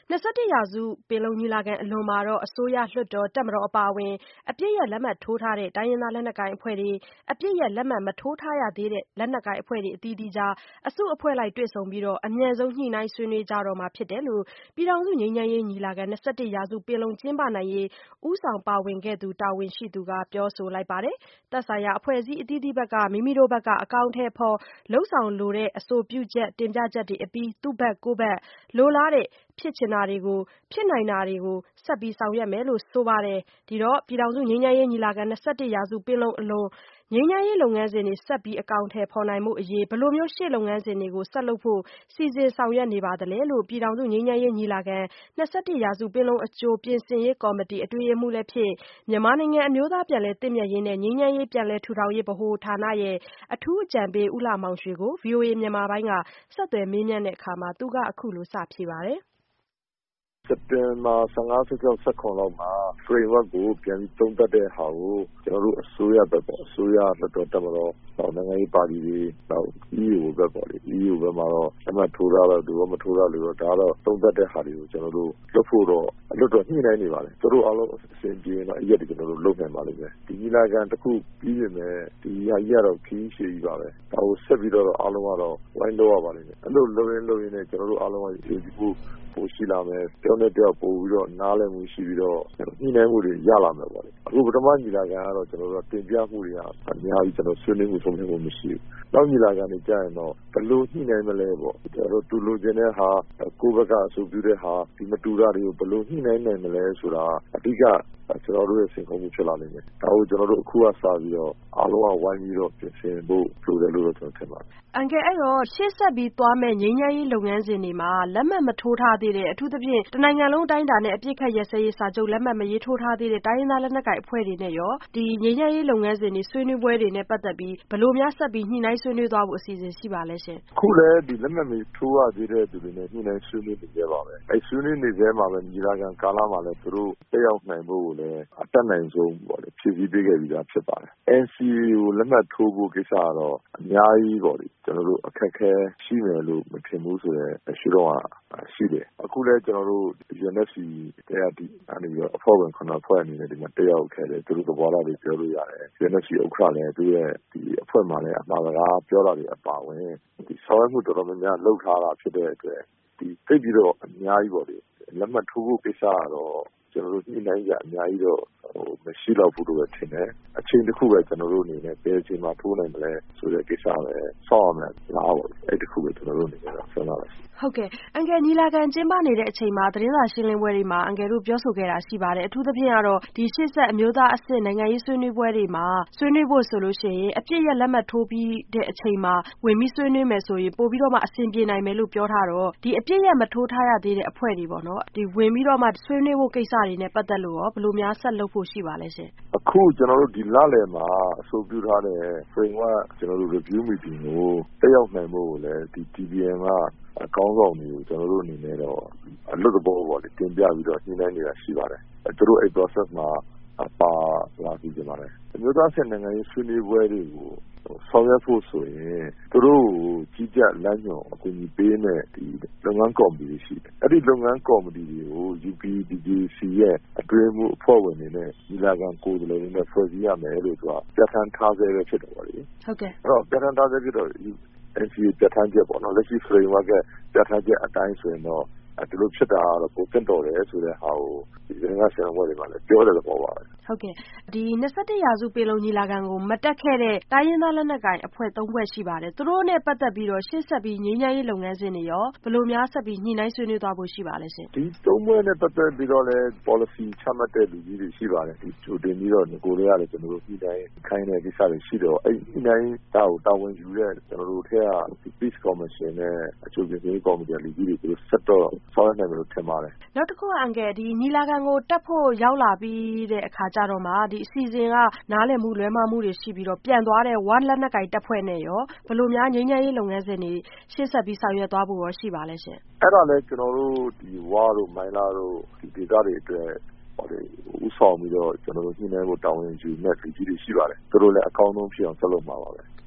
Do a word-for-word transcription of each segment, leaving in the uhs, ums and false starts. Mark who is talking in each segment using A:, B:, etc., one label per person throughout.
A: နှစ်ဆယ့်တစ်ရာစုပင်လုံညီလာခံအလွန်မှာတော့အစိုးရလွှတ်တော်တပ်မတော်အပါအဝင်အပြည့်ရဲ့လက်မှတ်ထိုးထားတဲ့တိုင်းရင်းသားလက်နက်ကိုင်အဖွဲ့တွေအပြည့်ရဲ့လက်မှတ်မထိုးထားရသေးတဲ့လက်နက်ကိုင်အဖွဲ့တွေအသီးသီးကြားအစုအဖွဲ့လိုက်တွေ့ဆုံပြီးအမြန်ဆုံးညှိနှိုင်းဆွေးနွေးကြတော့မှာဖြစ်တယ်လို့ပြည်ထောင်စုငြိမ်းချမ်းရေးညီလာခံနှစ်ဆယ့်တစ်ရာစုပင်လုံကျင်းပနိုင်ရေးဦးဆောင်ပါဝင်ခဲ့သူတာဝန်ရှိသူကပြောဆိုလိုက်ပါတယ်။သက်ဆိုင်ရာအဖွဲ့အစည်းအသီးသီးဘက်ကမိမိတို့ဘက်ကအကောင်အထည်ဖော်လုပ်ဆောင်လိုတဲ့အဆိုပြုချက်တင်ပြချက်တွေအပြီးသူ့ဘက်ကိုယ့်ဘက်လိုလားတဲ့ဖြစ်ချင်တာတွေကိုဖြစ်နိုင်တာတွေကိုဆက်ပြီးဆောင်ရွက်မယ်လို့ဆိုပါတယ်။ဒီတော့ပြည်ထောင်စုငြိမ်းချမ်းရေးညီလာခံနှစ်ဆယ့်တစ်ရာစုပင်လုံအလွန်ငြိမ်းချမ်းရေးလုပ်ငန်းစဉ်တွေဆက်ပြီးအကောင်အထည်ဖော်နိုင်မှုအရေးဘယ်လိုမျိုးရှေ့လုပ်ငန်းစဉ်တွေကိုဆက်လုပ်ဖို့စီစဉ်ဆောင်ရွက်နေပါသလဲလို့ပြည်ထောင်စုငြိမ်းချမ်းရေးညီလာခံနှစ်ဆယ့်တစ်ရာစုပင်လုံအကြိုပြင်ဆင်ရေးကော်မတီအတွင်းရေးမှူးလည်းဖြစ်မြန်မာနိုင်ငံအမျိုးသားပြန်လည်သင့်မြတ်ရေးနဲ့ငြိမ်းချမ်းရေးပြန်လည်ထူထောင်ရေးဗဟိုဌာနရဲ့အထူးအကြံပေးဦးလှမောင်ရွှေကို ဗွီအိုအေမြန်မာပိုင်းကဆက်သွယ်မေးမြန်းတဲ့အခါမှာသူကအခုလိုစဖြေပါတယ်။
B: စက်တင်ဘာ၁၅ ၁၆ ၁၇လောက်မှာ framework ကိုပြန်ပြီးသုံးသပ်တဲ့ဟာကိုကျွန်တော်တို့အစိုးရဘက်ပေါ့အစိုးရလွှတ်တော်တပ်မတော်နောက်နိုင်ငံရေးပါတီတွေနောက် E U ဘက်ပေါ့လေ E U ဘက်မှာတော့အမှတ်ထိုးရတော့သူကမထိုးရလို့တော့ဒါတော့သုံးသပ်တဲ့ဟာတွေကိုကျွန်တော်တို့လွတ်ဖို့တော့လွတ်တော်ညှိနှိုင်းနေပါတယ်သူတို့အားလုံးအစဉ်ပြေတော့အရက်တွေကျွန်တော်တို့လုပ်နိုင်ပါလိမ့်မယ်ဒီညီလာခံတစ်ခုပြီးရင်လည်းဒီဟာကြီးကတော့ခီးရှည်ကြီးပါပဲဒါကိုဆက်ပြီးတော့အားလုံးကတော့ဝိုင်းလို့ရပါလိမ့်မယ်အဲ့လိုလုပ်ရင်းလုပ်ရင်းနဲ့ကျွန်တော်တို့အားလုံးကဒီခုပိုရှိလာမယ်တယောက်နဲ့တယောက်ပို့ပြီးတော့နားလည်မှုရှိပြီးတော့ညှိနှိုင်းမှုတွေရလာမယ်ပေါ့လေအခုပထမညီလာခံကတော့ကျွန်တော်တို့တင်ပြမှုတွေကအများကြီးကျွန်တော်ဆွေးနွေးမှုဆုံးဖြတ်မှုမရှိဘူးနောက်ညီလာခံတွေကြာရင်တော့ဘယ်လိုညှိနှိုင်းမလဲပေါ့ကျွန်တော်တို့တူလို့ခြင်းတဲ့ဟာကိုယ့်ဘက်ကအဆိုပြုတဲ့ဟာဒီမတူတာတွေကိုဘယ်လိုညှိနှိုင်းနိုင်မလဲဆိုတာအဓိကကျွန်တော်တို့ရဲ့စင်ကုန်မှုဖြစ်လာနိုင်တယ်ဒါကိုကျွန်တော်တို့အခုကစပြီးတော့အားလုံးကဝိုင်းပြီးတော့ပြင်ဆင်ဖို့လိုတယ်လို့တော့ကျွန်တော်ထင်ပါတယ်
A: အန်ကယ်အဲ့တော့ရှေ့ဆက်ပြီးသွားမဲ့ငြိမ်းချမ်းရေးလုပ်ငန်းစဉ်တွေမှာလက်မှတ်မထိုးထားသေးတဲ့အထူးသဖြင့်တနိုင်ငံလုံးအတိုင်းအတာနဲ့အပြစ်ခတ်ရစရေးစာချုပ်လက်မှတ်မရေးထိုးထားသေးတဲ့တိုင်းရင်းသားလက်နက်ကိုင်အဖွဲ့တွေနဲ့ရောဒီငြိမ်းချမ်းရေးလုပ်ငန်းစဉ်တွေဆွေးနွေးပွဲတွေနဲ့ပတ်သက်ပြီးဘယ်လိုများဆက်ပြီးညှိနှိုင်းဆွေးနွေးသွားဖို့အစီအစဉ်ရှိပါလဲရှင်
B: အခုလည်းဒီလက်မှတ်မထိုးရသေးတဲ့သူတွေနဲ့ညှိနှိုင်းဆွေးနွေးနေကြပါပဲအဲဆွေးနွေးနေကြမှာပဲညီလာခံကာလမှာလည်းသူတို့တက်ရောက်နိုင်ဖို့ကိုလည်းအတက်နိုင်ဆုံးပေါ့လေဖြည့်ဆည်းပေးခဲ့ပြီးသားဖြစ်ပါတယ် N C A ကိုလက်မှတ်ထိုးဖို့ကိစ္စကတော့အများကြီးပေါ့လေကျွန်တော်တို့အခက်ခဲရှိမယ်လို့မထင်ဘူးဆိုတော့ရှိတော့ရှိတယ်အခုလည်းကျွန်တော်တို့ U N F C တရားဒီအနေနဲ့အဖွဲ့ဝင်ခုနှစ်ဖွဲ့အနေနဲ့ဒီမှာတက်ရောက်ခဲ့တယ်သူတို့သဘောထားတွေပြောလို့ရတယ် U N F C ဥက္ကဋ္ဌလည်းသူရဲ့ဒီအဖွဲ့မှာလည်းအမှားစကားပြောတာတွေအပါဝင်ဒီဆောင်ရွက်မှုတော်တော်များများလှုပ်ထားတာဖြစ်တဲ့အတွက်ဒီသိပြီးတော့အများကြီးပေါ့လေလက်မှတ်ထိုးဖို့ကိစ္စကတော့ကျွန်တော်တို့ညှိနှိုင်းကြအများကြီးတော့ဟိုမရှိတော့ဘူးလို့ပဲထင်တယ်အချိန်တစ်ခုပဲကျွန်တော်တို့အနေနဲ့ဘယ်အချိန်မှာထိုးနိုင်မလဲဆိုတဲ့ကိစ္စပဲစောင့်ရမယ်လားပေါ့အဲ့ဒီခုပဲကျွန်တော်တို့အနေနဲ့ဆက်လာပါ
A: ဟုတ်ကဲ့အန်ကယ်ညီလာခံကျင်းပနေတဲ့အချိန်မှာသတင်းစာရှင်းလင်းပွဲတွေမှာအန်ကယ်တို့ပြောဆိုခဲ့တာရှိပါတယ်အထူးသဖြင့်ကတော့ဒီရှေ့ဆက်အမျိုးသားအဆင့်နိုင်ငံရေးဆွေးနွေးပွဲတွေမှာဆွေးနွေးဖို့ဆိုလို့ရှိရင်အပြည့်ရဲ့လက်မှတ်ထိုးပြီးတဲ့အချိန်မှာဝင်ပြီးဆွေးနွေးမယ်ဆိုရင်ပို့ပြီးတော့မှအဆင်ပြေနိုင်မယ်လို့ပြောထားတော့ဒီအပြည့်ရဲ့မထိုးထားရသေးတဲ့အဖွဲ့တွေပေါ့နော်ဒီဝင်ပြီးတော့မှဆွေးနွေးဖို့ကိစ္စတွေနဲ့ပတ်သက်လို့ရောဘယ်လိုများဆက်လုပ်ဖို့ရှိပါလဲရှင်
B: အခုကျွန်တော်တို့ဒီလလယ်မှာအဆိုပြုထားတဲ့ framework ကျွန်တော်တို့ review meeting ကိုတက်ရောက်နိုင်ဖို့ကိုလည်းဒီ T B N ကအကောင်းဆောင်မျိုးကျွန်တော်တို့အနေနဲ့တော့အလွတ်တဘောပေါ့လေတင်ပြပြီးတော့ညှိနှိုင်းနေတာရှိပါတယ်သူတို့အဲ့ process မှာပါလာပြီးကြပါတယ်အမျိုးသားဆက်နိုင်ငံရေးဆွေးနွေးပွဲတွေကိုဆောင်ရွက်ဖို့ဆိုရင်သူတို့ကြီးကြပ်လမ်းညွှန်အကူအညီပေးမဲ့ဒီလုပ်ငန်းကော်မတီရှိတယ်အဲ့ဒီလုပ်ငန်းကော်မတီတွေကို U P D J C ရဲ့အတွင်းမှုအဖွဲ့ဝင်တွေနဲ့ညီလာခံကိုယ်စားလှယ်တွေနဲ့ဖွဲ့စည်းရမယ်လို့သူကပြဋ္ဌာန်းထားဆဲပဲဖြစ်တယ်ပေါ့လေ
A: ဟုတ်ကဲ့
B: အဲ့တော့ပြဋ္ဌာန်းထားဆဲဖြစ်တော့ N C A ပြဋ္ဌာန်းချက်ပေါ့နော်လက်ရှိ framework ကပြဋ္ဌာန်းချက်အတိုင်းဆိုရင်တော့ဒီလိုဖြစ်တာကတော့ပုံသင့်တော်တယ်ဆိုတဲ့ဟာကိုဒီကနေ့ဆရာဝန်တွေမှာလည်းပြောတယ်လို့ပြောပါတယ်
A: ဟုတ်ကဲ့ဒီနှစ်ဆယ့်တစ်ရာစုပင်လုံညီလာခံကိုမတက်ခဲ့တဲ့တိုင်းရင်းသားလက်နက်ကိုင်အဖွဲ့သုံးဖွဲ့ရှိပါတယ်သူတို့နဲ့ပတ်သက်ပြီးတော့ရှေ့ဆက်ပြီးငြိမ်းချမ်းရေးလုပ်ငန်းစဉ်တွေရောဘယ်လိုများဆက်ပြီးညှိနှိုင်းဆွေးနွေးသွားဖို့ရှိပါလဲရှင်
B: ဒီသုံးဖွဲ့နဲ့ပတ်သက်ပြီးတော့လည်း policy ချမှတ်တဲ့လူကြီးတွေရှိပါတယ်ဒီကြိုတင်ပြီးတော့ကိုရီးယားလည်းကျွန်တော်တို့ညှိနှိုင်းခိုင်းတဲ့ကိစ္စတွေရှိတော့အဲ့ညှိနှိုင်းတာကိုတာဝန်ယူတဲ့ကျွန်တော်တို့ထက်က Peace Commission နဲ့အချို့ပြည်ရေးကော်မတီလူကြီးတွေသူတို့ဆက်တော့ဆောင်ရွက်နိုင်မယ်လို့ထင်ပါတယ်
A: နောက်တစ်ခုအန်ကယ်ဒီညီလာခံကိုတက်ဖို့ရောက်လာပြီးတဲ့အခါကျတော့မှဒီအစီအစဉ်ကနားလည်မှုလွဲမှားမှုတွေရှိပြီးတော့ပြန်သွားတဲ့ဝါလက်နက်ကိုင်တပ်ဖွဲ့နဲ့ရောဘယ်လိုများငြိမ်းချမ်းရေးလုပ်ငန်းစဉ်တွေရှေ့ဆက်ပြီးဆောင်ရွက်သွားဖို့ရောရှိပါလဲရှင်
B: အဲ့ဒါလည်းကျွန်တော်တို့ဒီဝါတို့မိုင်းလာတို့ဒီဒေသတွေအတွက်ဟောလေဥဆောင်ပြီးတော့ကျွန်တော်တို့ညှိနှိုင်းဖို့တာဝန်ယူမဲ့လူကြီးတွေရှိပါတယ်သူတို့လည်းအကောင်းဆုံးဖြစ်အောင်ဆက်လုပ်မှာပါပဲ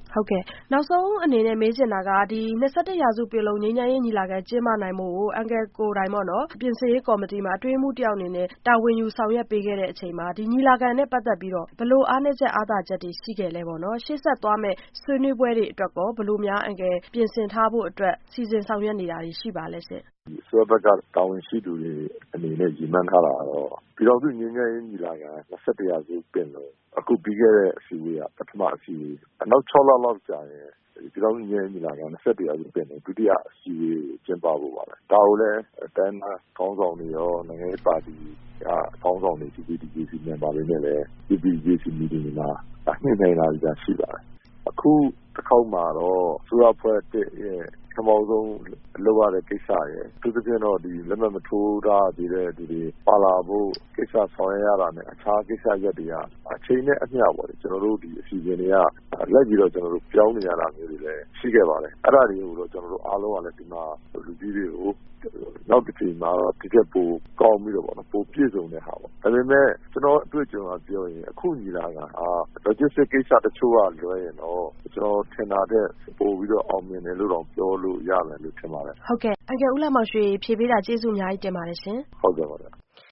A: ဟုတ်ကဲ့နောက်ဆုံးအနေနဲ့မေးချင်တာကဒီ၂၁ရာစုပင်လုံငြိမ်းချမ်းရေးညီလာခံကျင်းပနိုင်ဖို့ကိုအန်ကယ်ကိုယ်တိုင်ပေါ့နော်ပြင်ဆင်ရေးကော်မတီမှာအတွင်းမှုတယောက်အနေနဲ့တာဝန်ယူဆောင်ရွက်ပေးခဲ့တဲ့အချိန်မှာဒီညီလာခံနဲ့ပတ်သက်ပြီးတော့ဘလို့အားနည်းချက်အားသာချက်တွေရှိခဲ့လဲပေါ့နော်ရှေ့ဆက်သွားမဲ့ဆွေးနွေးပွဲတွေအတွက်ကောဘလို့များအန်ကယ်ပြင်ဆင်ထားဖို့အတွက်စီစဉ်ဆောင်ရွက်နေတာတွေရှိပါလဲရှင်
B: အစိုးရဘက်ကတာဝန်ရှိသူတွေအနေနဲ့ရည်မှန်းထားတာတော့ပြည်တော်စုငြိမ်းချမ်းရေးညီလာခံ၂၁ရာစုပင်လုံအခုပြီးခဲ့တဲ့အစည်းအဝေးကပထမအစည်းအဝေးနောက်၆လလောက်ကြာရင်ပြည်တော်စုငြိမ်းချမ်းရေးညီလာခံ၂၁ရာစုပင်လုံဒုတိယအစည်းအဝေးကိုကျင်းပဖို့ပါပဲဒါကိုလည်းတိုင်းဒေသခေါင်းဆောင်တွေရောနိုင်ငံရေးပါတီကခေါင်းဆောင်တွေ စီ ပီ ဒီ ဂျေ စီ member တွေနဲ့လည်း စီ ပီ ဒီ ဂျေ စီ meeting တွေမှာညှိနှိုင်းလာကြရှိပါတယ်အခုတစ်ခေါက်မှာတော့ဆိုရဖွဲ့တဲ့ရဲ့ပထမဆုံးလုပ်ရတဲ့ကိစ္စရယ်သူတစ်ပြင်းတော့ဒီလက်မှတ်မထိုးထားသေးတဲ့ဒီတွေပါလာဖို့ကိစ္စဆောင်ရွက်ရတာနဲ့အခြားကိစ္စရပ်တွေကအချိန်နဲ့အမျှပေါ့လေကျွန်တော်တို့ဒီအစီအစဉ်တွေကလက်ပြီးတော့ကျွန်တော်တို့ပြောင်းနေရတာမျိုးတွေလည်းရှိခဲ့ပါတယ်အဲ့ဒါတွေကိုတော့ကျွန်တော်တို့အားလုံးကလည်းဒီမှာလူကြီးတွေကိုနောက်တစ်ချိန်မှာတော့ဒီကပိုကောင်းပြီးတော့ပေါ့နော်ပိုပြည့်စုံတဲ့ဟာပေါ့ဒါပေမဲ့ကျွန်တော်အတွေ့အကြုံကပြောရင်အခုညီလာခံဟာ logistic ကိစ္စတချို့ကလွှဲရင်တော့ကျွန်တော်ထင်တာတဲ့ပို့ပြီးတော့အောင်မြင်တယ်လို့တော့ပြောလို့ရတယ်လို့ထင်ပါတယ်
A: ဟုတ်ကဲ့အန်ကယ်ဦးလှမောင်ရွှေဖြေပေးတာကျေးဇူးအများကြီးတင်ပါတယ်ရှင်
B: ဟုတ်ကဲ့ပါ